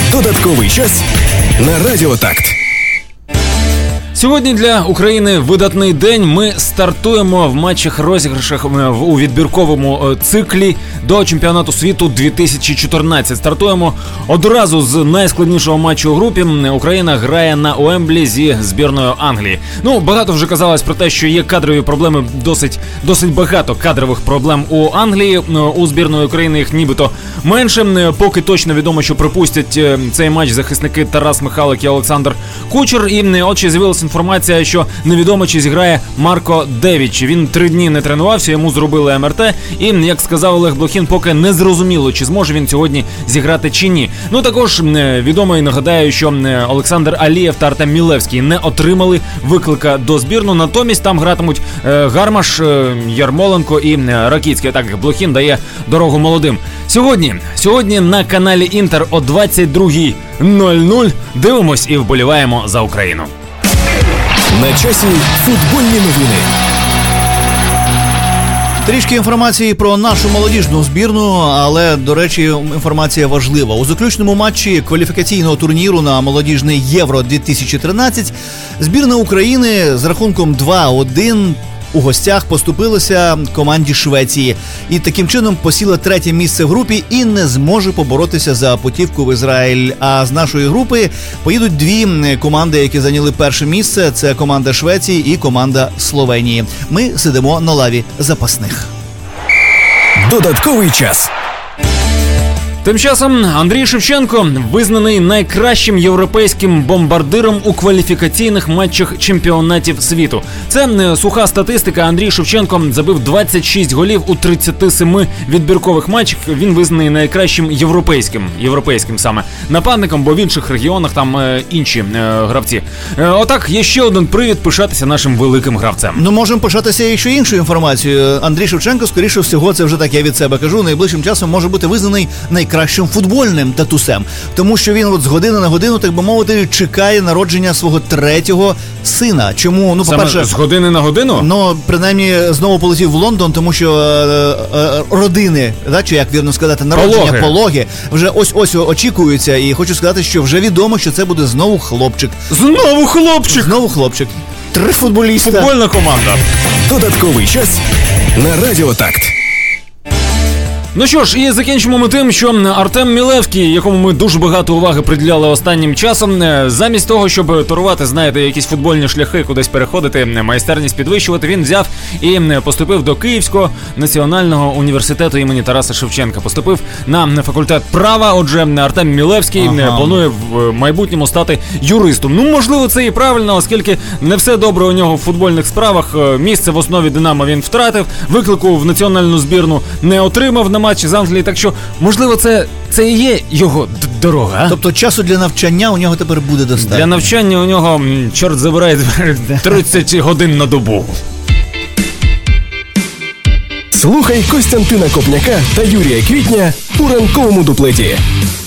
Додатковий час на Радіо Такт. Сьогодні для України видатний день. Ми стартуємо в матчах-розіграшах у відбірковому циклі до чемпіонату світу 2014. Стартуємо одразу з найскладнішого матчу у групі. Україна грає на Уемблі зі збірною Англії. Багато вже казалось про те, що є кадрові проблеми, досить багато кадрових проблем у Англії. У збірної України їх нібито менше. Поки точно відомо, що пропустять цей матч захисники Тарас Михайлик і Олександр Кучер. І от ще з'явилася інформація, що невідомо, чи зіграє Марко Девіч. Він 3 дні не тренувався, йому зробили МРТ. І, як сказав Олег Блохін, поки не зрозуміло, чи зможе він сьогодні зіграти чи ні. Також відомо і нагадаю, що Олександр Алієв та Артем Мілевський не отримали виклика до збірної. Натомість там гратимуть Гармаш, Ярмоленко і Ракіцький. Так, Блохін дає дорогу молодим. Сьогодні на каналі Інтер о 22:00 дивимось і вболіваємо за Україну. На часі футбольні новини. Трішки інформації про нашу молодіжну збірну, але, до речі, інформація важлива. У заключному матчі кваліфікаційного турніру на молодіжний Євро-2013 збірна України з рахунком 2-1 у гостях поступилася команді Швеції. І таким чином посіла 3-є місце в групі і не зможе поборотися за путівку в Ізраїль. А з нашої групи поїдуть 2 команди, які зайняли 1-е місце. Це команда Швеції і команда Словенії. Ми сидимо на лаві запасних. Додатковий час. Тим часом Андрій Шевченко визнаний найкращим європейським бомбардиром у кваліфікаційних матчах чемпіонатів світу. Це суха статистика. Андрій Шевченко забив 26 голів у 37 відбіркових матчах. Він визнаний найкращим європейським саме нападником, бо в інших регіонах там інші гравці. Отак, є ще один привід пишатися нашим великим гравцем. Можемо пишатися і ще іншою інформацією. Андрій Шевченко, скоріше всього, це вже так я від себе кажу, найближчим часом може бути визнаний найкращим футбольним татусем. Тому що він з години на годину, так би мовити, чекає народження свого 3-го сина. Чому? По-перше, саме з години на годину? Принаймні, знову полетів в Лондон, тому що родини, чи як вірно сказати, народження, пологи вже ось очікуються. І хочу сказати, що вже відомо, що це буде знову хлопчик. Знову хлопчик. 3 футболіста. Футбольна команда. Додатковий час на Радіо Такт. Що ж, і закінчимо ми тим, що Артем Мілевський, якому ми дуже багато уваги приділяли останнім часом, замість того, щоб торувати, знаєте, якісь футбольні шляхи, кудись переходити, майстерність підвищувати, він взяв і поступив до Київського національного університету імені Тараса Шевченка. Поступив на факультет права, отже, Артем Мілевський планує в майбутньому стати юристом. Можливо, це і правильно, оскільки не все добре у нього в футбольних справах. Місце в основі «Динамо» він втратив, виклику в національну збірну не отримав на матчі з Англії, так що, можливо, це і є його дорога. Тобто часу для навчання у нього тепер буде достатньо. Для навчання у нього, чорт забирає, 30 годин на добу. Слухай Костянтина Копняка та Юрія Квітня у ранковому дуплеті.